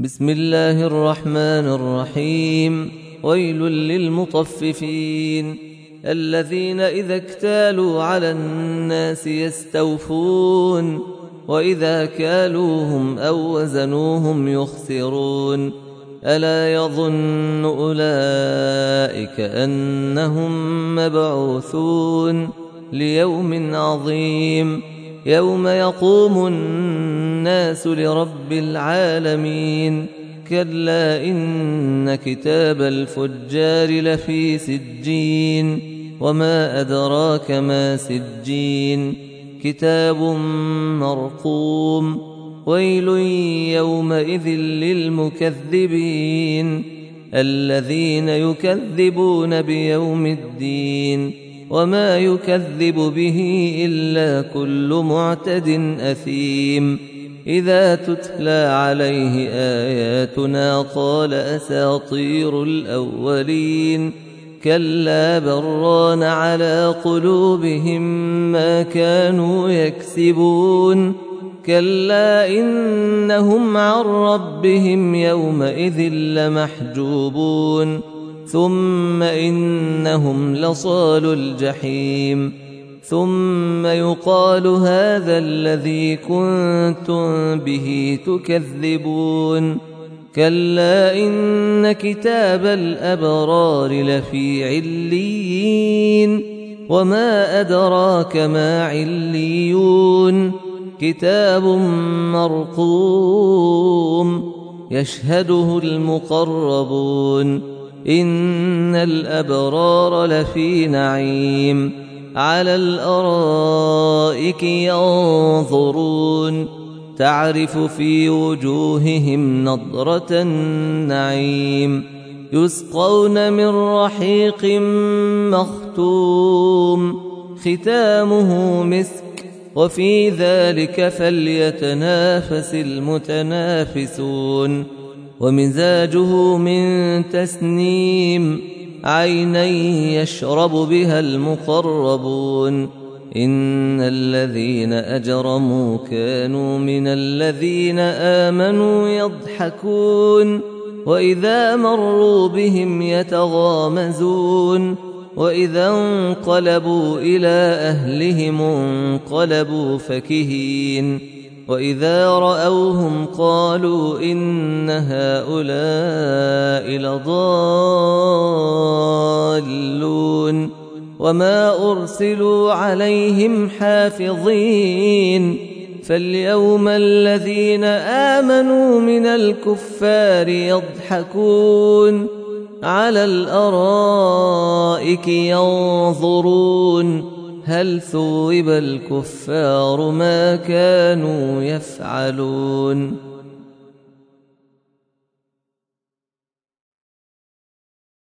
بسم الله الرحمن الرحيم. ويل للمطففين الذين إذا اكتالوا على الناس يستوفون وإذا كالوهم أو وزنوهم يخسرون ألا يظن أولئك أنهم مبعوثون ليوم عظيم يوم يقوم الناس لرب العالمين كلا إن كتاب الفجار لفي سجين وما أدراك ما سجين كتاب مرقوم ويل يومئذ للمكذبين الذين يكذبون بيوم الدين وما يكذب به إلا كل معتد أثيم إذا تتلى عليه آياتنا قال أساطير الأولين كلا بران على قلوبهم ما كانوا يكسبون كلا إنهم عن ربهم يومئذ لمحجوبون ثم إنهم لصالو الجحيم ثم يقال هذا الذي كنتم به تكذبون كلا إن كتاب الأبرار لفي عليين وما أدراك ما عليون كتاب مرقوم يشهده المقربون إن الأبرار لفي نعيم على الأرائك ينظرون تعرف في وجوههم نضرة النعيم يسقون من رحيق مختوم ختامه مسك وفي ذلك فليتنافس المتنافسون ومزاجه من تسنيم عينا يشرب بها المقربون إن الذين أجرموا كانوا من الذين آمنوا يضحكون وإذا مروا بهم يتغامزون وإذا انقلبوا إلى أهلهم انقلبوا فكهين وإذا رأوهم قالوا إن هؤلاء لضالون وما أرسلوا عليهم حافظين فاليوم الذين آمنوا من الكفار يضحكون على الأرائك ينظرون هل ثوب الكفار ما كانوا يفعلون